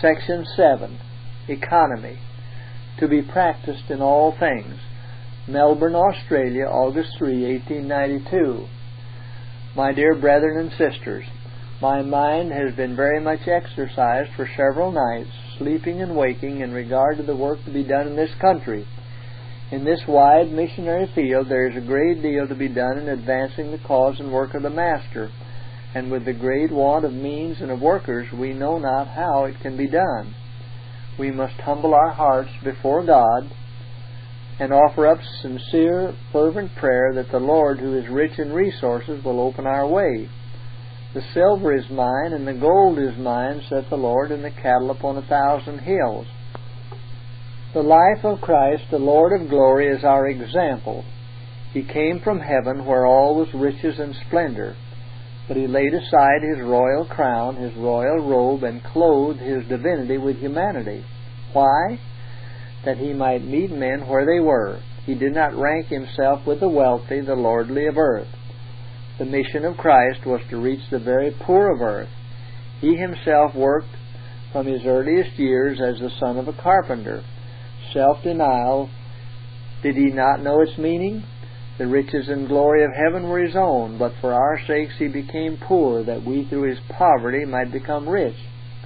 Section 7, Economy, to be practiced in all things. Melbourne, Australia, August 3, 1892. My dear brethren and sisters, my mind has been very much exercised for several nights, sleeping and waking, in regard to the work to be done in this country. In this wide missionary field there is a great deal to be done in advancing the cause and work of the Master, and with the great want of means and of workers, we know not how it can be done. We must humble our hearts before God and offer up sincere, fervent prayer that the Lord, who is rich in resources, will open our way. The silver is mine, and the gold is mine, saith the Lord, and the cattle upon 1,000 hills. The life of Christ, the Lord of glory, is our example. He came from heaven, where all was riches and splendor, but He laid aside His royal crown, His royal robe, and clothed His divinity with humanity. Why? That He might meet men where they were. He did not rank Himself with the wealthy, the lordly of earth. The mission of Christ was to reach the very poor of earth. He Himself worked from His earliest years as the son of a carpenter. Self-denial, did He not know its meaning? The riches and glory of heaven were His own, but for our sakes He became poor, that we through His poverty might become rich.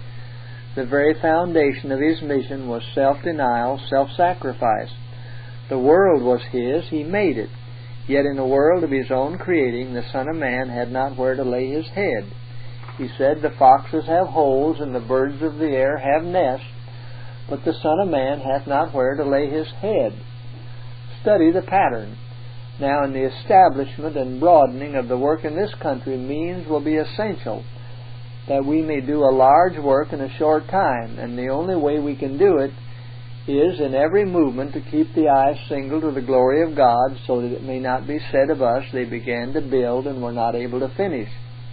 The very foundation of His mission was self-denial, self-sacrifice. The world was His, He made it. Yet in a world of His own creating, the Son of Man had not where to lay His head. He said, the foxes have holes, and the birds of the air have nests, but the Son of Man hath not where to lay His head. Study the pattern. Now, in the establishment and broadening of the work in this country, means will be essential, that we may do a large work in a short time, and the only way we can do it is in every movement to keep the eye single to the glory of God, so that it may not be said of us, they began to build and were not able to finish.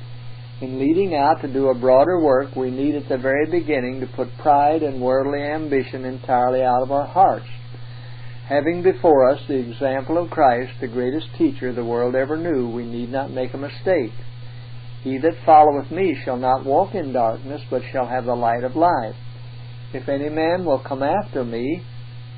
In leading out to do a broader work, we need at the very beginning to put pride and worldly ambition entirely out of our hearts. Having before us the example of Christ, the greatest teacher the world ever knew, we need not make a mistake. He that followeth me shall not walk in darkness, but shall have the light of life. If any man will come after me,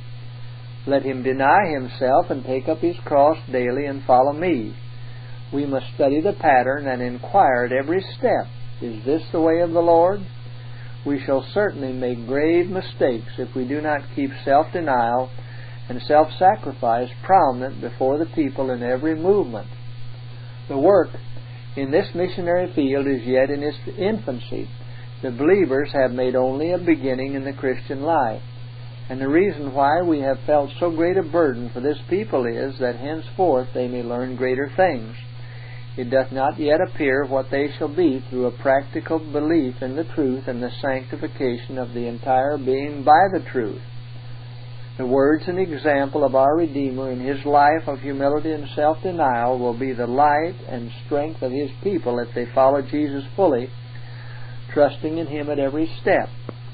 let him deny himself and take up his cross daily and follow me. We must study the pattern and inquire at every step, is this the way of the Lord? We shall certainly make grave mistakes if we do not keep self-denial and self-sacrifice prominent before the people in every movement. The work in this missionary field is yet in its infancy. The believers have made only a beginning in the Christian life. And the reason why we have felt so great a burden for this people is that henceforth they may learn greater things. It doth not yet appear what they shall be through a practical belief in the truth and the sanctification of the entire being by the truth. The words and example of our Redeemer in His life of humility and self-denial will be the light and strength of His people if they follow Jesus fully, trusting in Him at every step.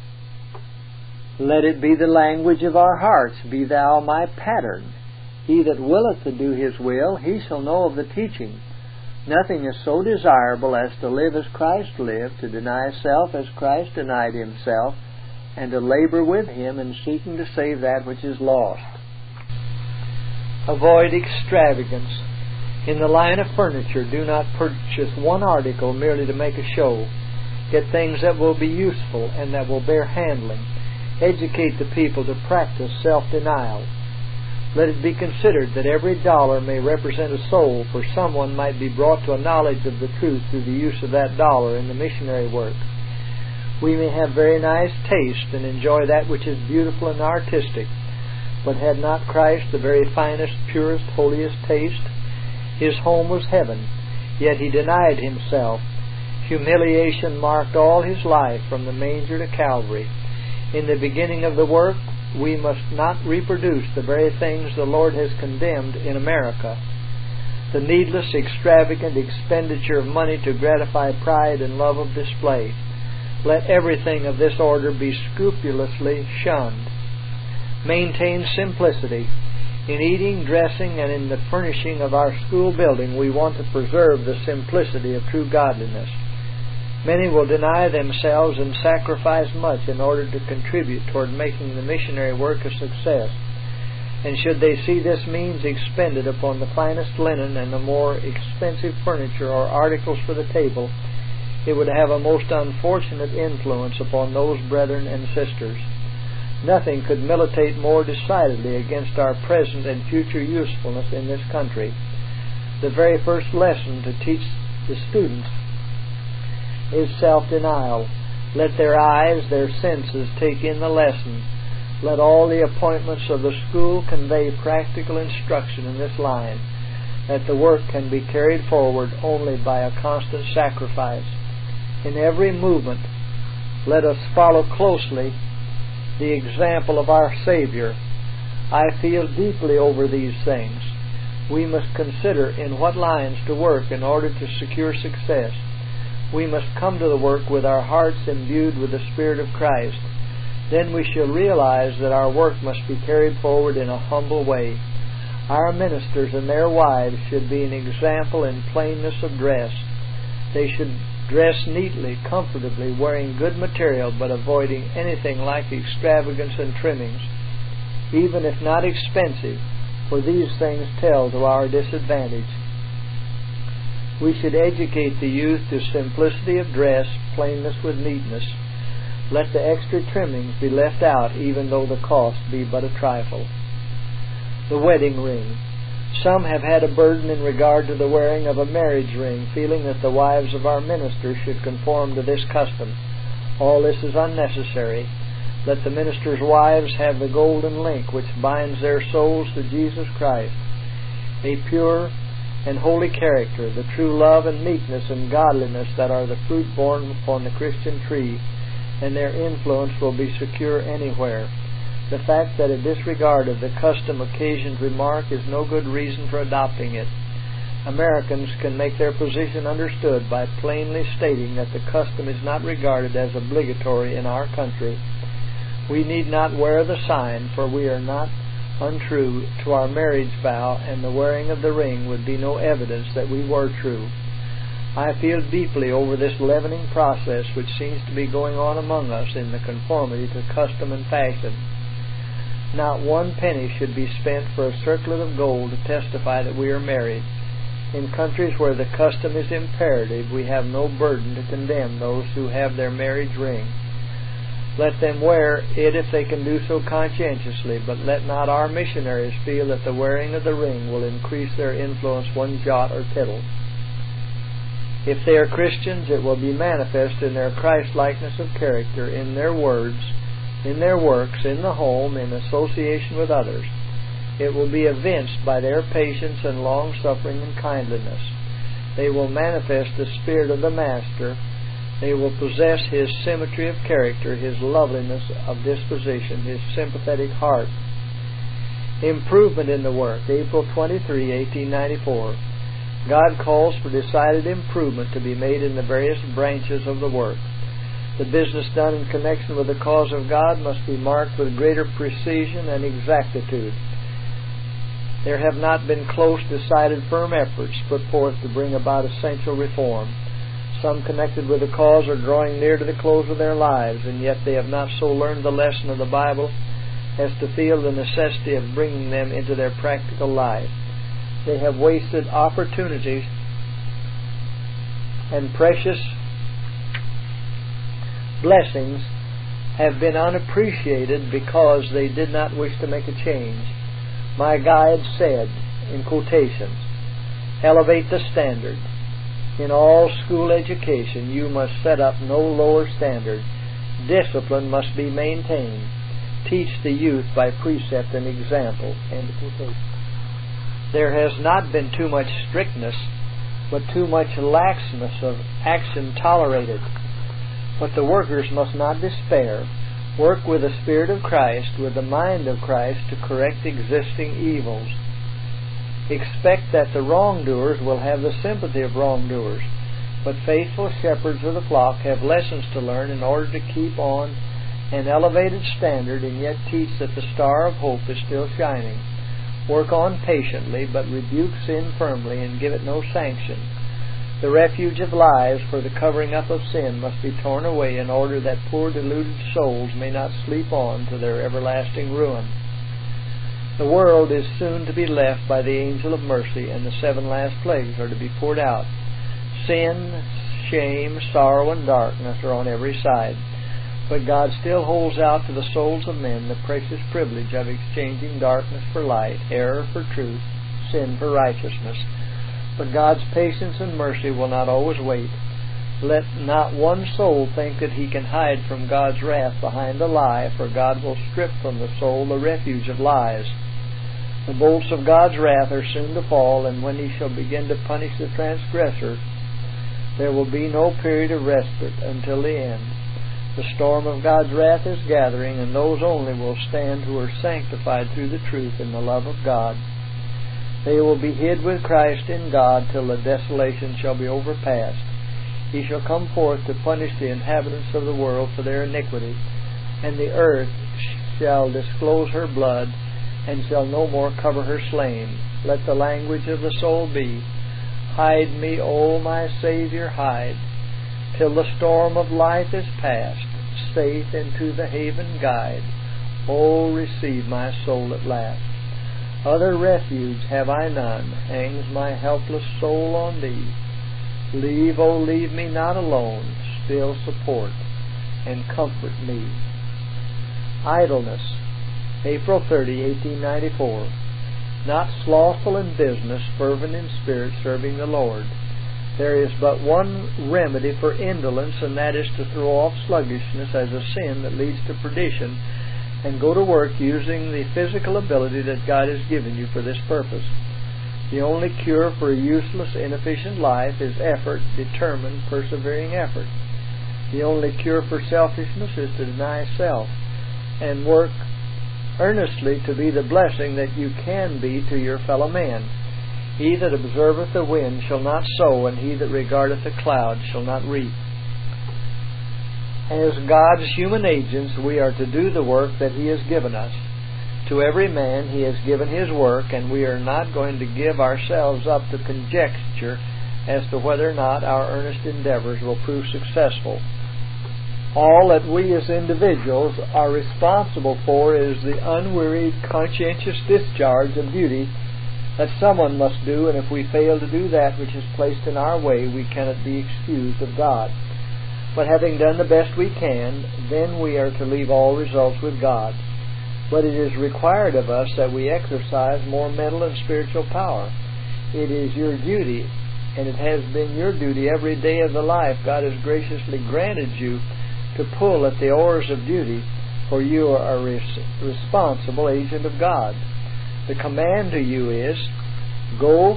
Let it be the language of our hearts, be thou my pattern. He that willeth to do His will, he shall know of the teaching. Nothing is so desirable as to live as Christ lived, to deny self as Christ denied Himself, and to labor with Him in seeking to save that which is lost. Avoid extravagance. In the line of furniture, do not purchase one article merely to make a show. Get things that will be useful and that will bear handling. Educate the people to practice self-denial. Let it be considered that every dollar may represent a soul, for someone might be brought to a knowledge of the truth through the use of that dollar in the missionary work. We may have very nice taste and enjoy that which is beautiful and artistic, but had not Christ the very finest, purest, holiest taste? His home was heaven, yet He denied Himself. Humiliation marked all His life from the manger to Calvary. In the beginning of the work, we must not reproduce the very things the Lord has condemned in America. The needless, extravagant expenditure of money to gratify pride and love of display. Let everything of this order be scrupulously shunned. Maintain simplicity. In eating, dressing, and in the furnishing of our school building, we want to preserve the simplicity of true godliness. Many will deny themselves and sacrifice much in order to contribute toward making the missionary work a success. And should they see this means expended upon the finest linen and the more expensive furniture or articles for the table, it would have a most unfortunate influence upon those brethren and sisters. Nothing could militate more decidedly against our present and future usefulness in this country. The very first lesson to teach the students is self-denial. Let their eyes, their senses, take in the lesson. Let all the appointments of the school convey practical instruction in this line, that the work can be carried forward only by a constant sacrifice. In every movement, let us follow closely the example of our Savior. I feel deeply over these things. We must consider in what lines to work in order to secure success. We must come to the work with our hearts imbued with the Spirit of Christ. Then we shall realize that our work must be carried forward in a humble way. Our ministers and their wives should be an example in plainness of dress. They should dress neatly, comfortably, wearing good material, but avoiding anything like extravagance and trimmings, even if not expensive, for these things tell to our disadvantage. We should educate the youth to simplicity of dress, plainness with neatness. Let the extra trimmings be left out, even though the cost be but a trifle. The wedding ring. Some have had a burden in regard to the wearing of a marriage ring, feeling that the wives of our ministers should conform to this custom. All this is unnecessary. Let the ministers' wives have the golden link which binds their souls to Jesus Christ. A pure and holy character, the true love and meekness and godliness that are the fruit borne upon the Christian tree, and their influence will be secure anywhere. The fact that a disregard of the custom occasioned remark is no good reason for adopting it. Americans can make their position understood by plainly stating that the custom is not regarded as obligatory in our country. We need not wear the sign, for we are not untrue to our marriage vow, and the wearing of the ring would be no evidence that we were true. I feel deeply over this leavening process which seems to be going on among us in the conformity to custom and fashion. Not one penny should be spent for a circlet of gold to testify that we are married. In countries where the custom is imperative, we have no burden to condemn those who have their marriage ring. Let them wear it if they can do so conscientiously, but let not our missionaries feel that the wearing of the ring will increase their influence one jot or tittle. If they are Christians, it will be manifest in their Christ-likeness of character, in their words, in their works, in the home, in association with others. It will be evinced by their patience and long-suffering and kindliness. They will manifest the Spirit of the Master. They will possess His symmetry of character, His loveliness of disposition, His sympathetic heart. Improvement in the work. April 23, 1894. God calls for decided improvement to be made in the various branches of the work. The business done in connection with the cause of God must be marked with greater precision and exactitude. There have not been close, decided, firm efforts put forth to bring about essential reform. Some connected with the cause are drawing near to the close of their lives, and yet they have not so learned the lesson of the Bible as to feel the necessity of bringing them into their practical life. They have wasted opportunities, and precious blessings have been unappreciated because they did not wish to make a change. My guide said, in quotations, "Elevate the standard. In all school education, you must set up no lower standard. Discipline must be maintained. Teach the youth by precept and example." End of quotation. There has not been too much strictness, but too much laxness of action tolerated. But the workers must not despair. Work with the Spirit of Christ, with the mind of Christ, to correct existing evils. Expect that the wrongdoers will have the sympathy of wrongdoers, but faithful shepherds of the flock have lessons to learn in order to keep on an elevated standard and yet teach that the star of hope is still shining. Work on patiently, but rebuke sin firmly and give it no sanction. The refuge of lies for the covering up of sin must be torn away in order that poor deluded souls may not sleep on to their everlasting ruin. The world is soon to be left by the angel of mercy, and the 7 last plagues are to be poured out. Sin, shame, sorrow, and darkness are on every side. But God still holds out to the souls of men the precious privilege of exchanging darkness for light, error for truth, sin for righteousness. But God's patience and mercy will not always wait. Let not one soul think that he can hide from God's wrath behind a lie, for God will strip from the soul the refuge of lies. The bolts of God's wrath are soon to fall, and when He shall begin to punish the transgressor, there will be no period of respite until the end. The storm of God's wrath is gathering, and those only will stand who are sanctified through the truth and the love of God. They will be hid with Christ in God till the desolation shall be overpast. He shall come forth to punish the inhabitants of the world for their iniquity, and the earth shall disclose her blood, and shall no more cover her slain. Let the language of the soul be, Hide me, O my Saviour, hide, till the storm of life is past, safe into the haven guide. O receive my soul at last. Other refuge have I none, hangs my helpless soul on Thee. Leave, O leave me not alone, still support and comfort me. Idleness, April 30, 1894. Not slothful in business, fervent in spirit, serving the Lord. There is but one remedy for indolence, and that is to throw off sluggishness as a sin that leads to perdition, and go to work using the physical ability that God has given you for this purpose. The only cure for a useless, inefficient life is effort, determined, persevering effort. The only cure for selfishness is to deny self and work earnestly to be the blessing that you can be to your fellow man. He that observeth the wind shall not sow, and he that regardeth the cloud shall not reap. As God's human agents, we are to do the work that He has given us. To every man He has given his work, and we are not going to give ourselves up to conjecture as to whether or not our earnest endeavors will prove successful. All that we as individuals are responsible for is the unwearied, conscientious discharge of duty that someone must do, and if we fail to do that which is placed in our way, we cannot be excused of God. But having done the best we can, then we are to leave all results with God. But it is required of us that we exercise more mental and spiritual power. It is your duty, and it has been your duty every day of the life God has graciously granted you to pull at the oars of duty, for you are a responsible agent of God. The command to you is, Go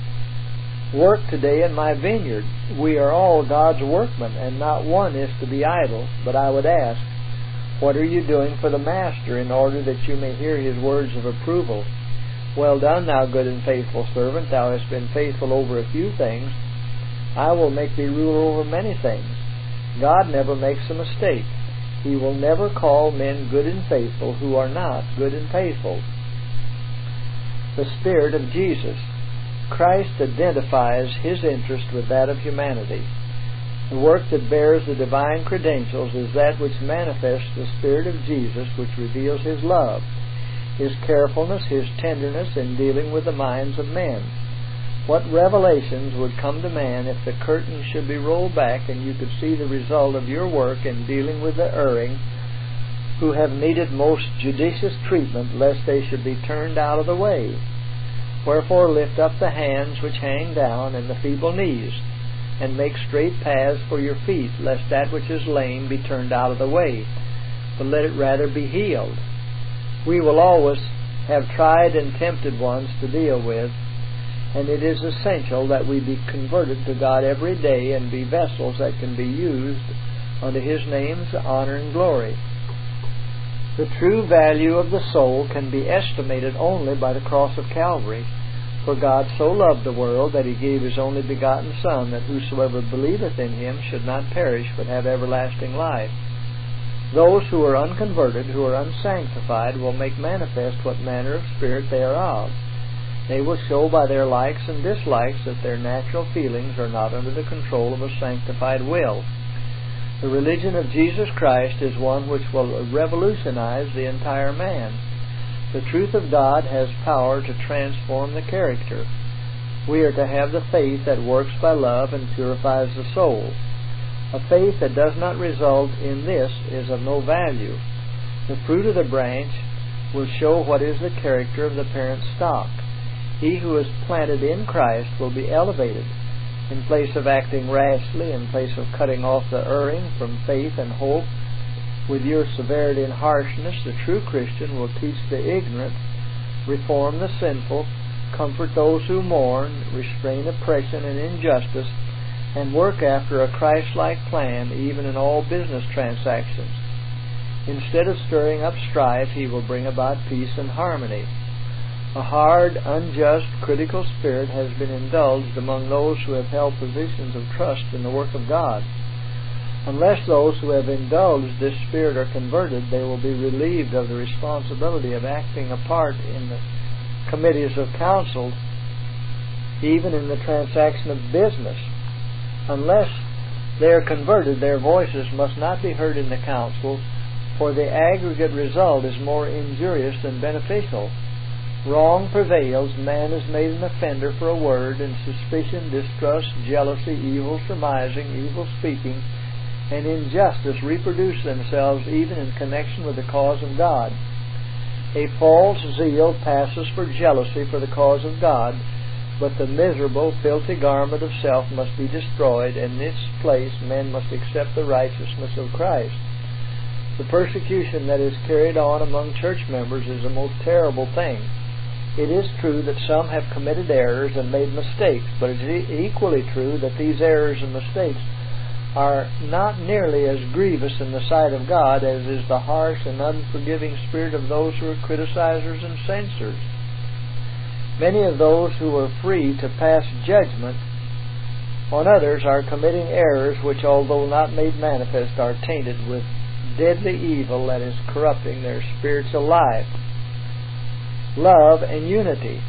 work today in my vineyard. We are all God's workmen, and not one is to be idle. But I would ask, what are you doing for the Master, in order that you may hear His words of approval? Well done, thou good and faithful servant. Thou hast been faithful over a few things. I will make thee ruler over many things. God never makes a mistake. He will never call men good and faithful who are not good and faithful. The Spirit of Jesus. Christ identifies His interest with that of humanity. The work that bears the divine credentials is that which manifests the Spirit of Jesus, which reveals His love, His carefulness, His tenderness in dealing with the minds of men. What revelations would come to man if the curtain should be rolled back and you could see the result of your work in dealing with the erring, who have needed most judicious treatment, lest they should be turned out of the way. Wherefore lift up the hands which hang down, and the feeble knees, and make straight paths for your feet, lest that which is lame be turned out of the way, but let it rather be healed. We will always have tried and tempted ones to deal with, and it is essential that we be converted to God every day and be vessels that can be used unto His name's honor and glory. The true value of the soul can be estimated only by the cross of Calvary. For God so loved the world that He gave His only begotten Son, that whosoever believeth in Him should not perish, but have everlasting life. Those who are unconverted, who are unsanctified, will make manifest what manner of spirit they are of. They will show by their likes and dislikes that their natural feelings are not under the control of a sanctified will. The religion of Jesus Christ is one which will revolutionize the entire man. The truth of God has power to transform the character. We are to have the faith that works by love and purifies the soul. A faith that does not result in this is of no value. The fruit of the branch will show what is the character of the parent stock. He who is planted in Christ will be elevated. In place of acting rashly, in place of cutting off the erring from faith and hope, with your severity and harshness, the true Christian will teach the ignorant, reform the sinful, comfort those who mourn, restrain oppression and injustice, and work after a Christ-like plan even in all business transactions. Instead of stirring up strife, he will bring about peace and harmony. A hard, unjust, critical spirit has been indulged among those who have held positions of trust in the work of God. Unless those who have indulged this spirit are converted, they will be relieved of the responsibility of acting a part in the committees of counsel, even in the transaction of business. Unless they are converted, their voices must not be heard in the council, for the aggregate result is more injurious than beneficial. Wrong prevails, man is made an offender for a word, and suspicion, distrust, jealousy, evil surmising, evil speaking, and injustice reproduce themselves even in connection with the cause of God. A false zeal passes for jealousy for the cause of God, but the miserable, filthy garment of self must be destroyed, and in its place men must accept the righteousness of Christ. The persecution that is carried on among church members is a most terrible thing. It is true that some have committed errors and made mistakes, but it is equally true that these errors and mistakes are not nearly as grievous in the sight of God as is the harsh and unforgiving spirit of those who are criticizers and censors. Many of those who are free to pass judgment on others are committing errors which, although not made manifest, are tainted with deadly evil that is corrupting their spiritual life. Love and unity.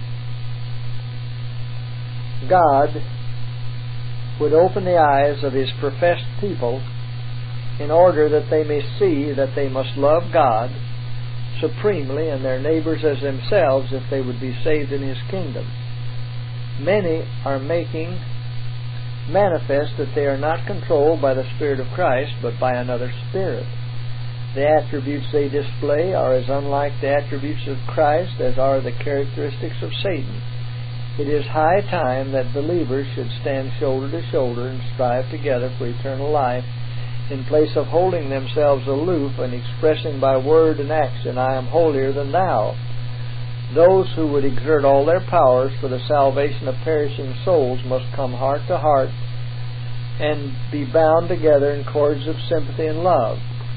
God would open the eyes of His professed people in order that they may see that they must love God supremely and their neighbors as themselves if they would be saved in His kingdom. Many are making manifest that they are not controlled by the Spirit of Christ, but by another spirit. The attributes they display are as unlike the attributes of Christ as are the characteristics of Satan. It is high time that believers should stand shoulder to shoulder and strive together for eternal life, in place of holding themselves aloof and expressing by word and action, "I am holier than thou." Those who would exert all their powers for the salvation of perishing souls must come heart to heart and be bound together in cords of sympathy and love.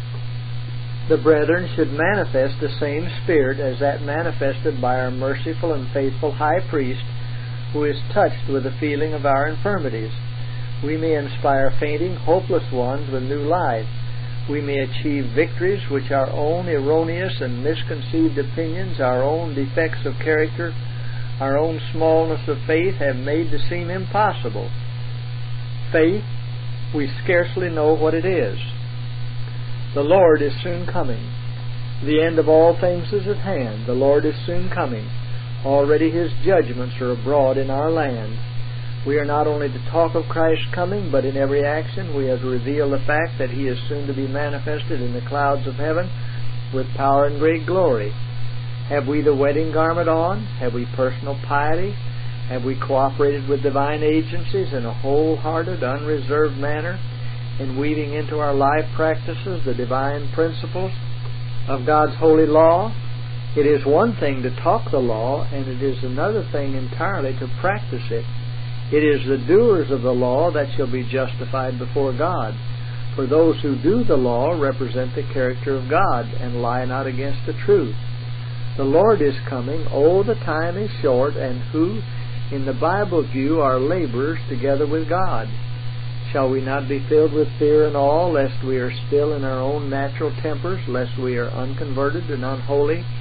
The brethren should manifest the same spirit as that manifested by our merciful and faithful High Priest, who is touched with the feeling of our infirmities. We may inspire fainting, hopeless ones with new life. We may achieve victories which our own erroneous and misconceived opinions, our own defects of character, our own smallness of faith have made to seem impossible. Faith, we scarcely know what it is. The Lord is soon coming. The end of all things is at hand. The Lord is soon coming. Already His judgments are abroad in our land. We are not only to talk of Christ's coming, but in every action we have to reveal the fact that He is soon to be manifested in the clouds of heaven with power and great glory. Have we the wedding garment on? Have we personal piety? Have we cooperated with divine agencies in a wholehearted, unreserved manner, in weaving into our life practices the divine principles of God's holy law? It is one thing to talk the law, and it is another thing entirely to practice it. It is the doers of the law that shall be justified before God. For those who do the law represent the character of God and lie not against the truth. The Lord is coming. Oh, the time is short, and who, in the Bible view, are laborers together with God? Shall we not be filled with fear and awe, lest we are still in our own natural tempers, lest we are unconverted and unholy,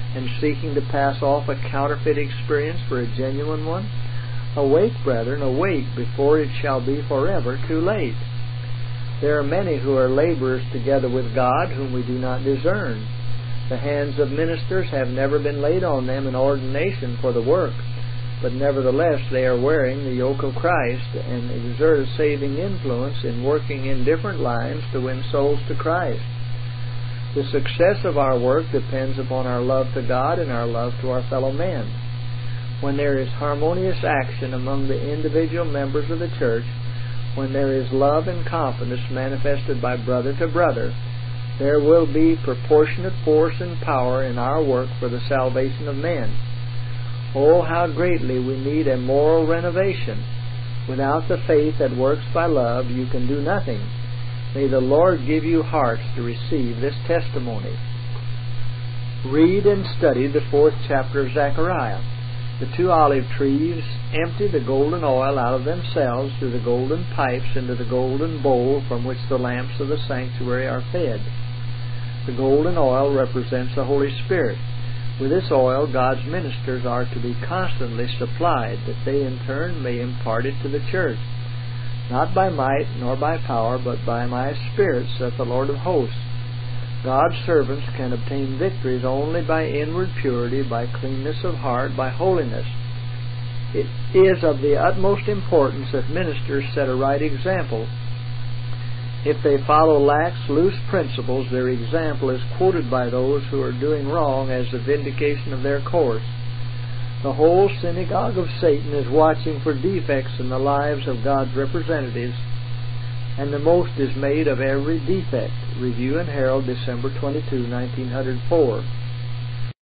and seeking to pass off a counterfeit experience for a genuine one? Awake, brethren, awake, before it shall be forever too late. There are many who are laborers together with God, whom we do not discern. The hands of ministers have never been laid on them in ordination for the work, but nevertheless they are wearing the yoke of Christ and exert a saving influence in working in different lines to win souls to Christ. The success of our work depends upon our love to God and our love to our fellow men. When there is harmonious action among the individual members of the church, when there is love and confidence manifested by brother to brother, there will be proportionate force and power in our work for the salvation of men. Oh, how greatly we need a moral renovation. Without the faith that works by love, you can do nothing. May the Lord give you hearts to receive this testimony. Read and study the 4th chapter of Zechariah. The 2 olive trees empty the golden oil out of themselves through the golden pipes into the golden bowl from which the lamps of the sanctuary are fed. The golden oil represents the Holy Spirit. With this oil, God's ministers are to be constantly supplied, that they in turn may impart it to the church. Not by might nor by power, but by my Spirit, saith the Lord of hosts. God's servants can obtain victories only by inward purity, by cleanness of heart, by holiness. It is of the utmost importance that ministers set a right example. If they follow lax, loose principles, their example is quoted by those who are doing wrong as the vindication of their course. The whole synagogue of Satan is watching for defects in the lives of God's representatives, and the most is made of every defect. Review and Herald, December 22, 1904.